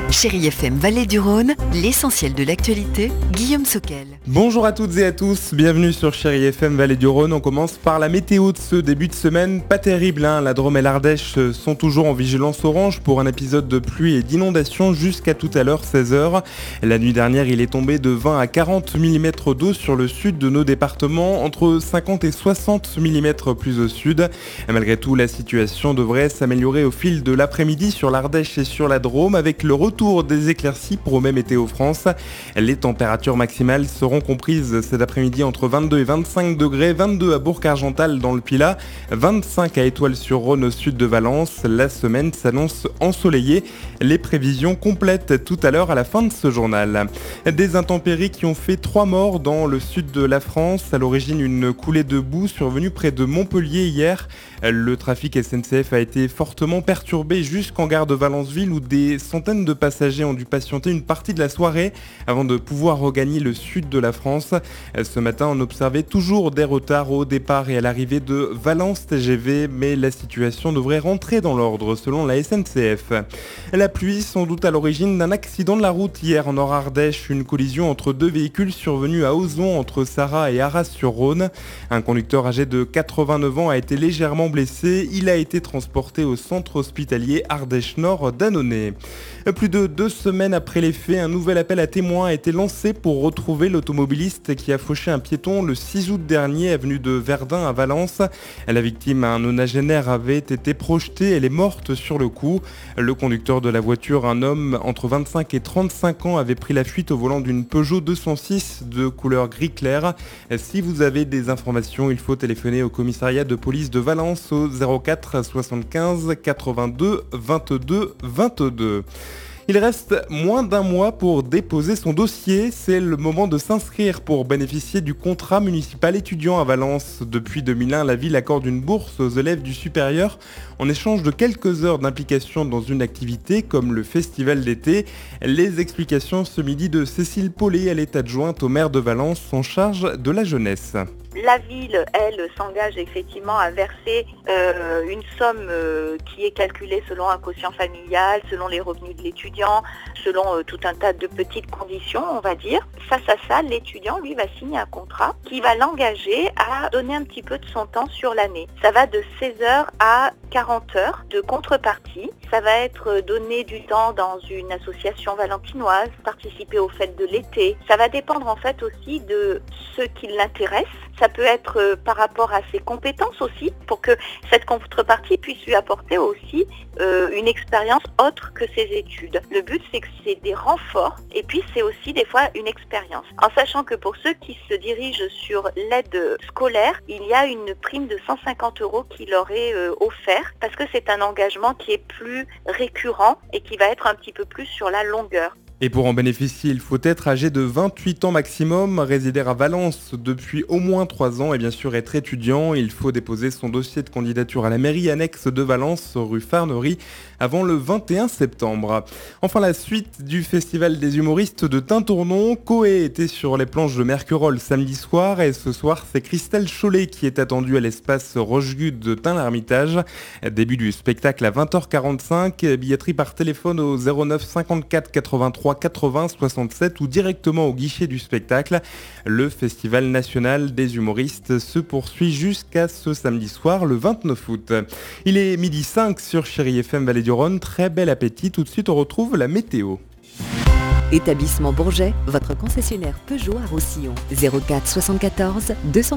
Chérie FM Vallée du Rhône, l'essentiel de l'actualité, Guillaume Soquel. Bonjour à toutes et à tous, bienvenue sur Chérie FM Vallée du Rhône. On commence par la météo de ce début de semaine. Pas terrible, la Drôme et l'Ardèche sont toujours en vigilance orange pour un épisode de pluie et d'inondation jusqu'à tout à l'heure 16h. La nuit dernière, il est tombé de 20 à 40 mm d'eau sur le sud de nos départements, entre 50 et 60 mm plus au sud. Malgré tout, la situation devrait s'améliorer au fil de l'après-midi sur l'Ardèche et sur la Drôme avec le retour des éclaircies promet Météo France. Les températures maximales seront comprises cet après-midi entre 22 et 25 degrés, 22 à Bourg-Argental dans le Pilat, 25 à Étoile-sur-Rhône au sud de Valence. La semaine s'annonce ensoleillée. Les prévisions complètes tout à l'heure à la fin de ce journal. Des intempéries qui ont fait 3 morts dans le sud de la France. À l'origine, une coulée de boue survenue près de Montpellier hier. Le trafic SNCF a été fortement perturbé jusqu'en gare de Valenceville où des centaines de passagers ont dû patienter une partie de la soirée avant de pouvoir regagner le sud de la France. Ce matin, on observait toujours des retards au départ et à l'arrivée de Valence TGV, mais la situation devrait rentrer dans l'ordre selon la SNCF. La pluie, sans doute à l'origine d'un accident de la route hier en Nord-Ardèche, une collision entre 2 véhicules survenue à Ozon entre Sarraz et Arras-sur-Rhône. Un conducteur âgé de 89 ans a été légèrement blessé. Il a été transporté au centre hospitalier Ardèche-Nord d'Annonay. Plus de 2 semaines après les faits, un nouvel appel à témoins a été lancé pour retrouver l'automobiliste qui a fauché un piéton le 6 août dernier, avenue de Verdun à Valence. La victime, un nonagénaire, avait été projetée. Elle est morte sur le coup. Le conducteur de la voiture, un homme entre 25 et 35 ans, avait pris la fuite au volant d'une Peugeot 206 de couleur gris clair. Si vous avez des informations, il faut téléphoner au commissariat de police de Valence au 04 75 82 22 22. Il reste moins d'un mois pour déposer son dossier. C'est le moment de s'inscrire pour bénéficier du contrat municipal étudiant à Valence. Depuis 2001, la ville accorde une bourse aux élèves du supérieur en échange de quelques heures d'implication dans une activité comme le festival d'été. Les explications ce midi de Cécile Paulet, elle est adjointe au maire de Valence en charge de la jeunesse. La ville, elle, s'engage effectivement à verser une somme qui est calculée selon un quotient familial, selon les revenus de l'étudiant, selon tout un tas de petites conditions, on va dire. Face à ça, l'étudiant, lui, va signer un contrat qui va l'engager à donner un petit peu de son temps sur l'année. Ça va de 16 heures à 40 heures de contrepartie. Ça va être donner du temps dans une association valentinoise, participer aux fêtes de l'été. Ça va dépendre en fait aussi de ce qui l'intéresse. Ça peut être par rapport à ses compétences aussi, pour que cette contrepartie puisse lui apporter aussi une expérience autre que ses études. Le but, c'est que c'est des renforts et puis c'est aussi des fois une expérience. En sachant que pour ceux qui se dirigent sur l'aide scolaire, il y a une prime de 150 € qui leur est offerte parce que c'est un engagement qui est plus récurrent et qui va être un petit peu plus sur la longueur. Et pour en bénéficier, il faut être âgé de 28 ans maximum, résider à Valence depuis au moins 3 ans et bien sûr être étudiant. Il faut déposer son dossier de candidature à la mairie annexe de Valence, rue Farnery, avant le 21 septembre. Enfin, la suite du Festival des humoristes de Tintournon. Coé était sur les planches de Mercurol samedi soir et ce soir, c'est Christelle Chollet qui est attendue à l'espace Rochegude de Tain-l'Hermitage. Début du spectacle à 20h45, billetterie par téléphone au 09 54 83 80 67 ou directement au guichet du spectacle. Le Festival national des humoristes se poursuit jusqu'à ce samedi soir, le 29 août. Il est 12h05 sur Chérie FM Vallée du Rhône. Très bel appétit. Tout de suite, on retrouve la météo. Établissement Bourget, votre concessionnaire Peugeot à Roussillon. 04 74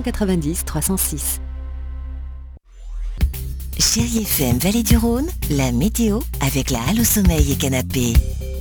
290 306. Chérie FM Vallée du Rhône, la météo avec la Halle au Sommeil et Canapé.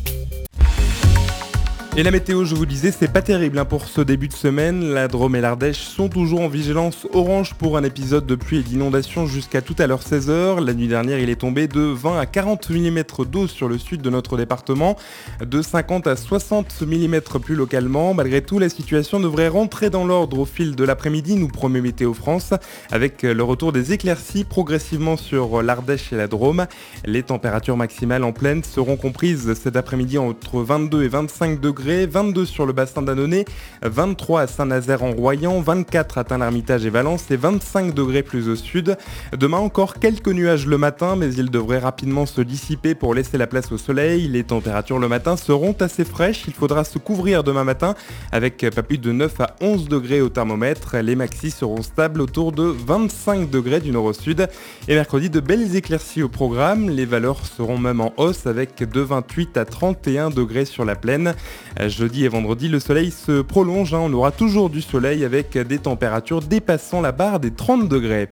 Et la météo, je vous disais, c'est pas terrible pour ce début de semaine. La Drôme et l'Ardèche sont toujours en vigilance orange pour un épisode de pluie et d'inondation jusqu'à tout à l'heure 16h. La nuit dernière, il est tombé de 20 à 40 mm d'eau sur le sud de notre département, de 50 à 60 mm plus localement. Malgré tout, la situation devrait rentrer dans l'ordre au fil de l'après-midi, nous promet Météo France, avec le retour des éclaircies progressivement sur l'Ardèche et la Drôme. Les températures maximales en plaine seront comprises cet après-midi entre 22 et 25 degrés degrés, 22 sur le bassin d'Annonay, 23 à Saint-Nazaire-en-Royan, 24 à Tain-l'Hermitage et Valence et 25 degrés plus au sud. Demain encore quelques nuages le matin, mais ils devraient rapidement se dissiper pour laisser la place au soleil. Les températures le matin seront assez fraîches, il faudra se couvrir demain matin avec pas plus de 9 à 11 degrés au thermomètre. Les maxis seront stables autour de 25 degrés du nord au sud. Et mercredi, de belles éclaircies au programme. Les valeurs seront même en hausse avec de 28 à 31 degrés sur la plaine. Jeudi et vendredi, le soleil se prolonge. On aura toujours du soleil avec des températures dépassant la barre des 30 degrés.